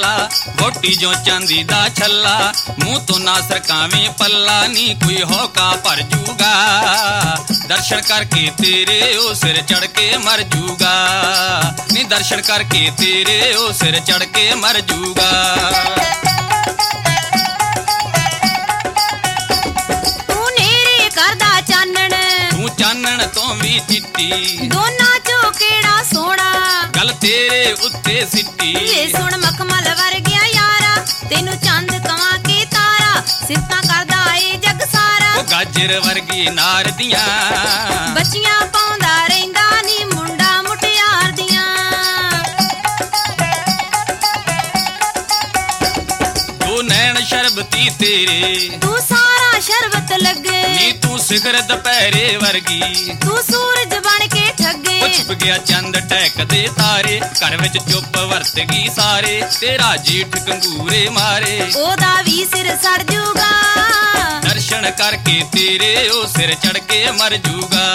मल्ला, गोटी जो चांदी दा छल्ला, मुंह तो ना सरकावें पल्ला, नी कोई होका भर जूगा, दर्शन करके तेरे ओ सिर चढ़ के मर जूगा, नी दर्शन करके तेरे ओ सिर चढ़ के मर जूगा। चानण तो भी चिट्टी, दोना चो केड़ा सोना, गल तेरे उत्ते सिट्टी। ये सुन मखमल वर्गिया यारा, तेनू चंद कवा के तारा, सिफता करदा ए जग सारा। ओ गाजर वर्गी नार दियां, बच्चियां पाउंदा रहिंदा नी मुंडा मुटियार दियां। तू नैन शरबती तेरे, तू सारा शरबत लगे, नी तू सिखर दुपहरे वर्गी, तू सूरज बन के ठगे। छुप गया चंद टहक दे तारे, घर विच चुप वरत गई सारे, तेरा जेठ कंगूरे मारे, ओदा भी सिर सड़ जूगा, दर्शन करके तेरे ओ सिर चढ़ के मर जूगा।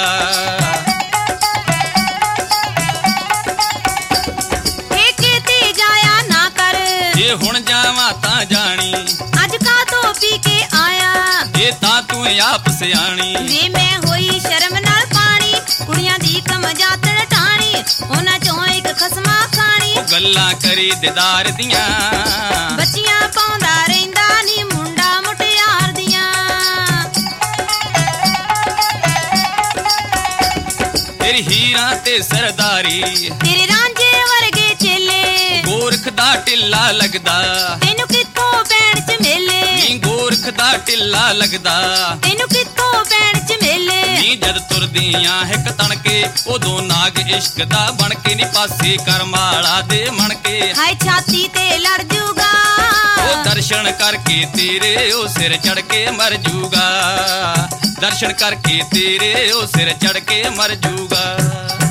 ते जाया ना कर, जे हुण जावां तां जानी, अज का तो पी के आया, जे तां तू आप सियाणी। जे मैं होई शर्म नाल पानी, कुड़ियां दी कम जातड़ टाणी, उन्हां चों इक खसमा खानी। ओ गल्लां करी दिदार दियां, बच्चियां पाउंदा रहिंदा नी मुंडा मुटियार दियां। तेरी हीरां ते सरदारी, तेरे रांझे वर्गे चेले, गोरख दा टिल्ला लगदा, तेनू कित्थों पैण च मेले, नी गोरख दा टिल्ला लगदा, तेनू कित्थों पैण च मेले। नी जद तुरदियां हिक तणके, उदों नाग इश्क दा बन के, नी पासे करमाला दे मन के, हाय छाती ते लड़ जूगा, ओ दर्शन करके तेरे ओ सिर चढ़ के मर जूगा, दर्शन करके तेरे ओ सिर चढ़ के मर जूगा।